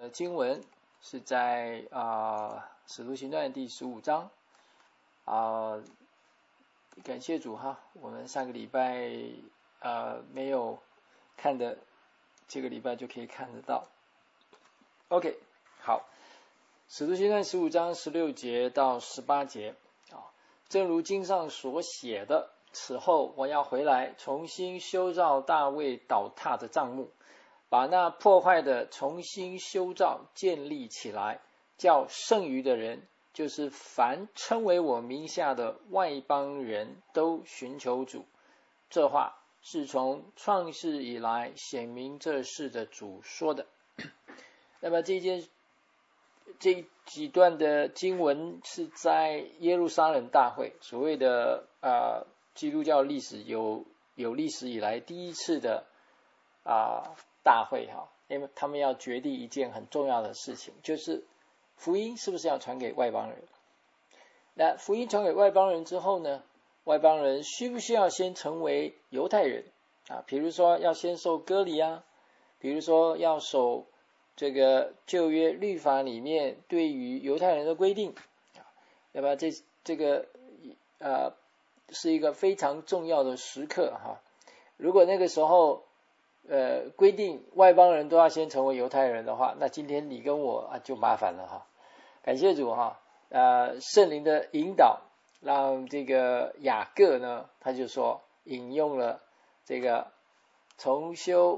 经文是在使徒行传第15章感谢主哈，我们上个礼拜没有看的，这个礼拜就可以看得到。OK， 好，使徒行传15章16节到18节正如经上所写的，此后我要回来，重新修造大卫倒塌的帐幕，把那破坏的重新修造建立起来，叫剩余的人，就是凡称为我名下的外邦人都寻求主。这话是从创世以来显明这事的主说的。那么这几段的经文是在耶路撒冷大会，所谓的基督教历史有历史以来第一次的大会哈，因为他们要决定一件很重要的事情，就是福音是不是要传给外邦人。那福音传给外邦人之后呢，外邦人需不需要先成为犹太人比如说要先受割礼比如说要守这个旧约律法里面对于犹太人的规定那么这个是一个非常重要的时刻如果那个时候规定外邦人都要先成为犹太人的话，那今天你跟我就麻烦了感谢主圣灵的引导，让这个雅各呢，他就说引用了这个重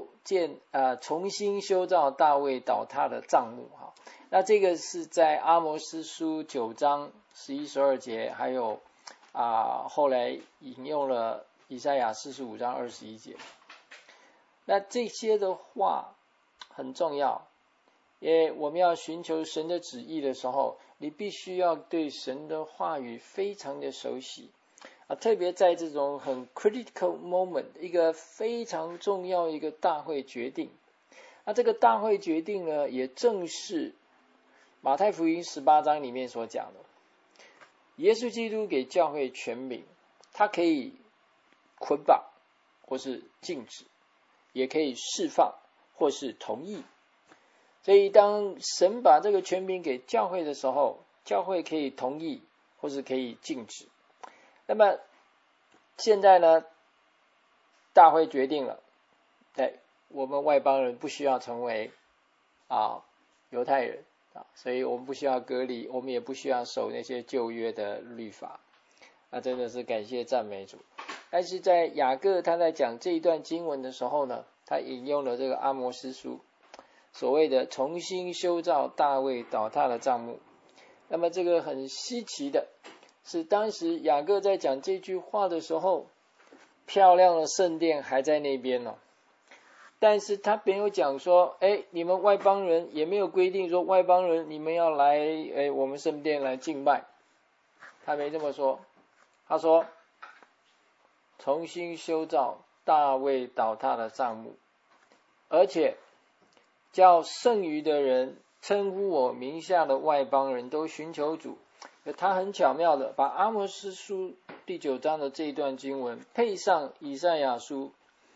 新修造大卫倒塌的帐幕那这个是在阿摩司书9章11、12节，还有后来引用了以赛亚45章21节。那这些的话很重要，因为我们要寻求神的旨意的时候，你必须要对神的话语非常的熟悉特别在这种很 critical moment， 一个非常重要一个大会决定。那这个大会决定呢，也正是马太福音18章里面所讲的，耶稣基督给教会权柄，他可以捆绑或是禁止，也可以释放或是同意。所以当神把这个权柄给教会的时候，教会可以同意或是可以禁止。那么现在呢，大会决定了我们外邦人不需要成为犹太人所以我们不需要割礼，我们也不需要守那些旧约的律法。那真的是感谢赞美主。但是在雅各他在讲这一段经文的时候呢，他引用了这个阿摩司书所谓的重新修造大卫倒塌的帐幕。那么这个很稀奇的是，当时雅各在讲这句话的时候，漂亮的圣殿还在那边但是他没有讲说你们外邦人，也没有规定说外邦人你们要来我们圣殿来敬拜，他没这么说。他说重新修造大卫倒塌的帐幕，而且叫剩余的人称呼我名下的外邦人都寻求主。他很巧妙的把阿摩司书第9章的这一段经文配上以赛亚书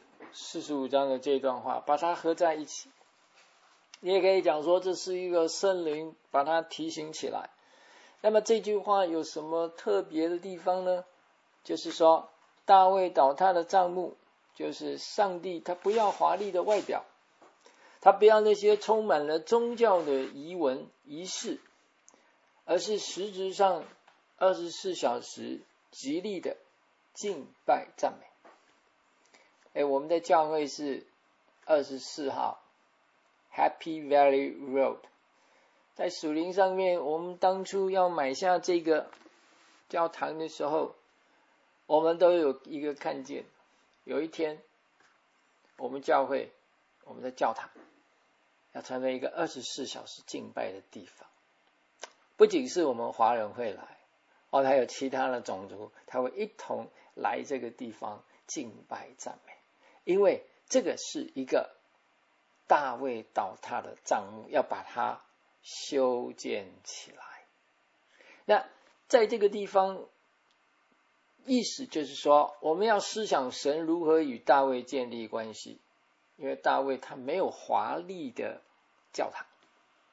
45章的这段话，把它合在一起。你也可以讲说这是一个圣灵把它提醒起来。那么这句话有什么特别的地方呢？就是说大卫倒塌的帐幕，就是上帝他不要华丽的外表，他不要那些充满了宗教的仪文仪式，而是实质上24小时极力的敬拜赞美。我们的教会是24号 Happy Valley Road， 在属灵上面，我们当初要买下这个教堂的时候，我们都有一个看见，有一天我们教会，我们的教堂要成为一个24小时敬拜的地方。不仅是我们华人会来还有其他的种族，他会一同来这个地方敬拜赞美，因为这个是一个大卫倒塌的帐幕，要把它修建起来。那在这个地方，意思就是说，我们要思想神如何与大卫建立关系，因为大卫他没有华丽的教堂，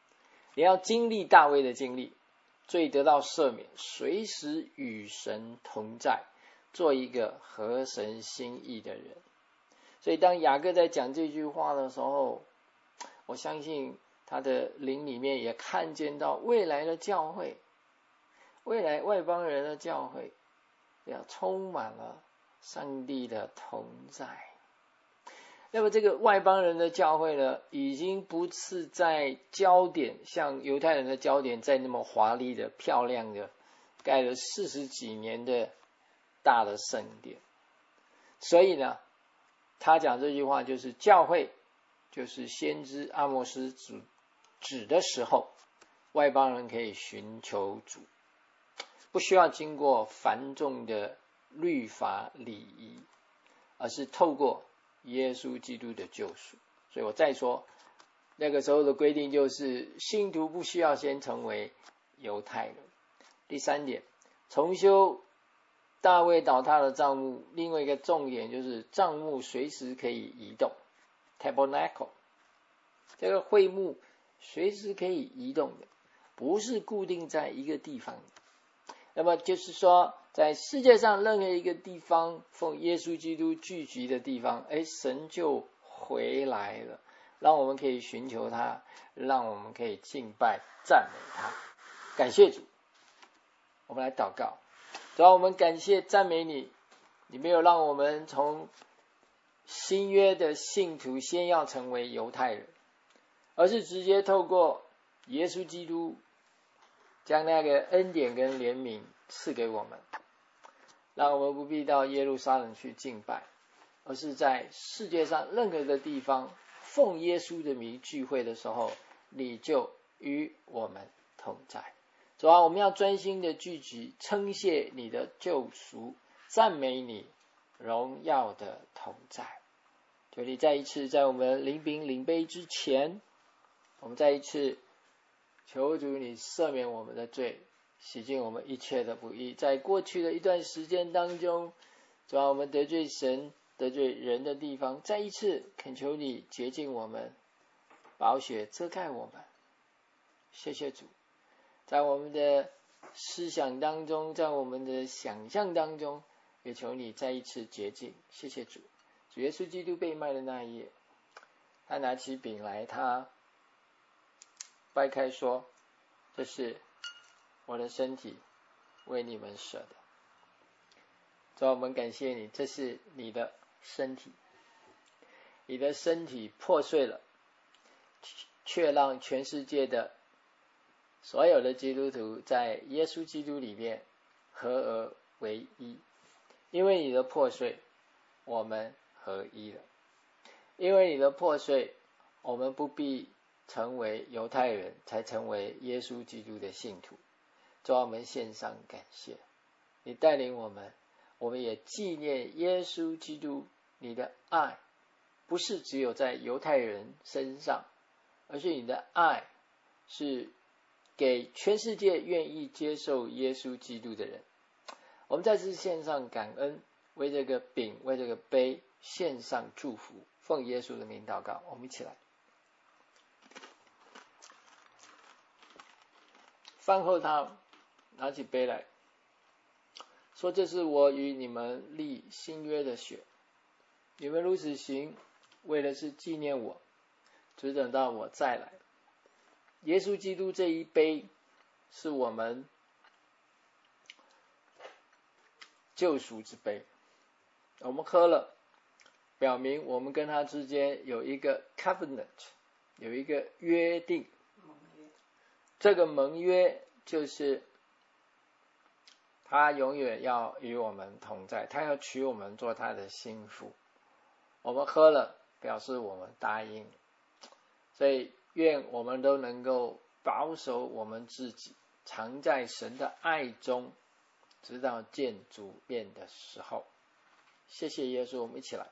你要经历大卫的经历，罪得到赦免，随时与神同在，做一个合神心意的人。所以当雅各在讲这句话的时候，我相信他的灵里面也看见到未来的教会，未来外邦人的教会要充满了上帝的同在。那么这个外邦人的教会呢，已经不是在焦点像犹太人的焦点在那么华丽的漂亮的盖了40几年的大的圣殿。所以呢，他讲这句话就是教会就是先知阿摩斯指的时候，外邦人可以寻求主，不需要经过繁重的律法礼仪，而是透过耶稣基督的救赎。所以我再说，那个时候的规定就是信徒不需要先成为犹太人。第3点，重修大卫倒塌的帐幕，另外一个重点就是帐幕随时可以移动 Tabernacle， 这个会幕随时可以移动的，不是固定在一个地方。那么就是说，在世界上任何一个地方奉耶稣基督聚集的地方，神就回来了，让我们可以寻求他，让我们可以敬拜赞美他。感谢主。我们来祷告。主啊，我们感谢赞美你，你没有让我们从新约的信徒先要成为犹太人，而是直接透过耶稣基督将那个恩典跟怜悯赐给我们，让我们不必到耶路撒冷去敬拜，而是在世界上任何一个地方奉耶稣的名聚会的时候，你就与我们同在。主啊，我们要专心的聚集，称谢你的救赎，赞美你荣耀的同在。求你再一次在我们领饼领杯之前，我们再一次求主你赦免我们的罪，洗净我们一切的不义。在过去的一段时间当中，主啊，我们得罪神得罪人的地方，再一次恳求你洁净我们，宝血遮盖我们。谢谢主，在我们的思想当中，在我们的想象当中，也求你再一次洁净。谢谢主。主耶稣基督被卖的那一夜，他拿起饼来，他掰开说，这是我的身体，为你们舍的。主啊，我们感谢你，这是你的身体，你的身体破碎了，却让全世界的所有的基督徒在耶稣基督里面合而为一。因为你的破碎，我们合一了。因为你的破碎，我们不必成为犹太人才成为耶稣基督的信徒。主啊，我们献上感谢，你带领我们，我们也纪念耶稣基督你的爱，不是只有在犹太人身上，而是你的爱是给全世界愿意接受耶稣基督的人。我们在这献上感恩，为这个饼为这个杯献上祝福，奉耶稣的名祷告。我们一起来。饭后他拿起杯来说，这是我与你们立新约的血，你们如此行，为的是纪念我，直等到我再来。耶稣基督这一杯是我们救赎之杯，我们喝了，表明我们跟他之间有一个 covenant， 有一个约定。这个盟约就是他永远要与我们同在，他要娶我们做他的心腹。我们喝了，表示我们答应。所以愿我们都能够保守我们自己，常在神的爱中，直到见主面的时候。谢谢耶稣，我们一起来。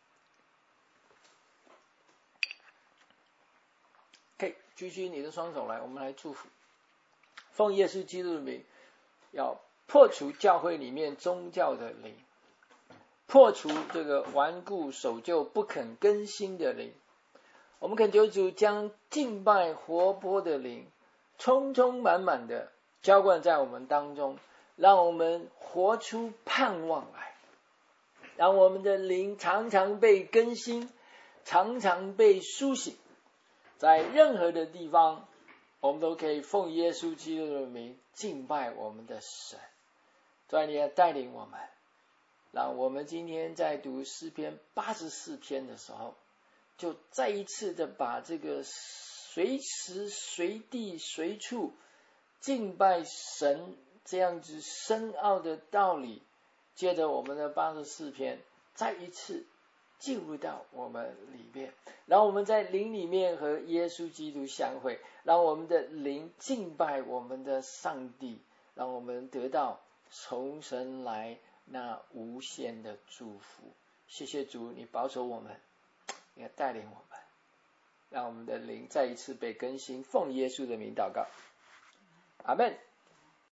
可以举起你的双手来，我们来祝福。奉耶稣基督的名，要破除教会里面宗教的灵，破除这个顽固守旧不肯更新的灵。我们恳求主将敬拜活泼的灵充充满满的浇灌在我们当中，让我们活出盼望来，让我们的灵常常被更新，常常被苏醒，在任何的地方我们都可以奉耶稣基督的名敬拜我们的神。主啊，你要带领我们，让我们今天在读诗篇84篇的时候，就再一次的把这个随时随地随处敬拜神这样子深奥的道理，借着我们的84篇再一次进入到我们里面，让我们在灵里面和耶稣基督相会，让我们的灵敬拜我们的上帝，让我们得到从神来那无限的祝福。谢谢主，你保守我们，你要带领我们，让我们的灵再一次被更新。奉耶稣的名祷告，阿们。